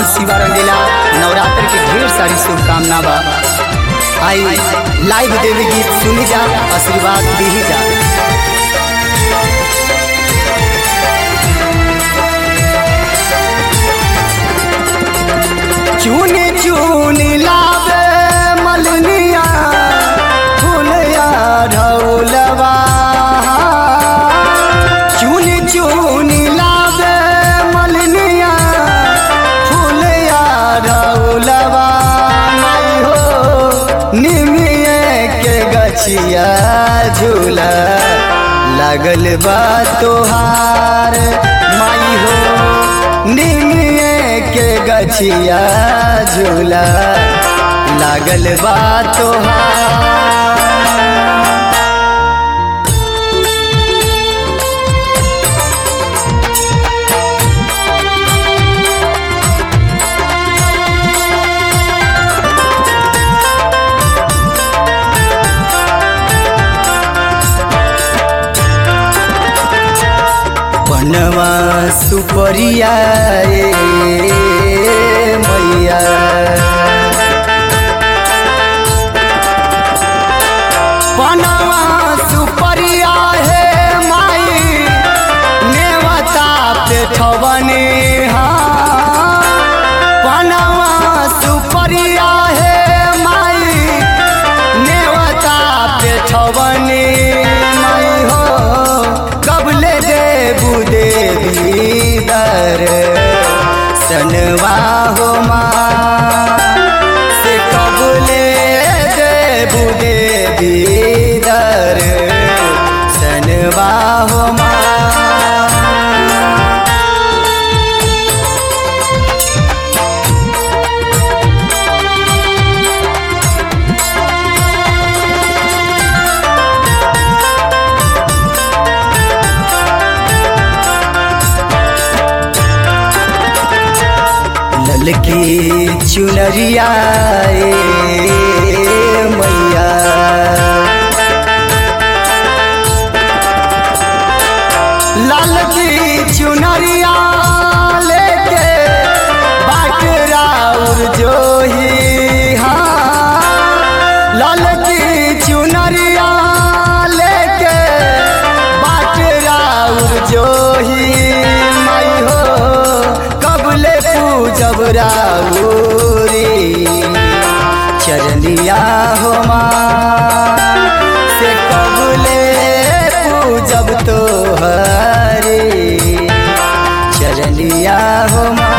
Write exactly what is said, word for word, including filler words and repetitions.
हम शिवा रंगीला नवरात्र की ढेर सारी शुभकामना बा। आई लाइव देवी गीत सुनी जा, आशीर्वाद दी जा। चुनी चुनी लावे मलनिया फूलिया ढौलवा, चुनी चुनी लावे मलनिया फूलिया ढौलवा। नहीं हो निमिये के गछिया झूला लगल बा तोहार, माई हो निमिये के गछिया झूला लागल बा तोहार। बनवा सुपरिया मैया बनवा सुपरिया है माई नेवता पे ठवने। हाँ बनवा सुपरिया है माई नेवता पे ठवने। माई हो कबले देबू देवी दर सनवा हो माँ से कबले देबू देवी दर सनवा हो माँ। ललकी चुनरिया मैया ललकी चुनरिया लेके बाटरा उर जोही। हाँ ललकी चुनरिया लेके बाटरा उर जोही। माई हो कबले पूजब राउरी चरनिया हो माँ से कबले पूजब तो हरे चरनिया हो माँ।